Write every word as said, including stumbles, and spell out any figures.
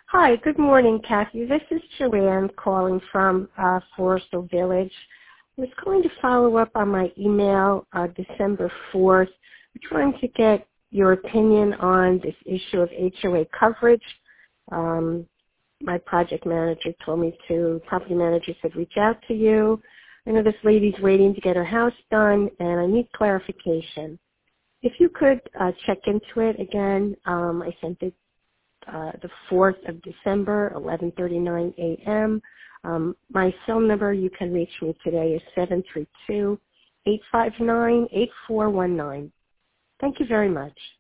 Hi, good morning, Kathy. This is Joanne calling from uh, Floresville Village. I was calling to follow up on my email uh, December fourth. I'm trying to get your opinion on this issue of H O A coverage. Um, my project manager told me to, property manager said reach out to you. I know this lady's waiting to get her house done, and I need clarification. If you could uh, check into it again, um, I sent it uh, the fourth of December, eleven thirty-nine a.m. Um, my cell number, you can reach me today, is seven three two, eight five nine, eight four one nine. Thank you very much.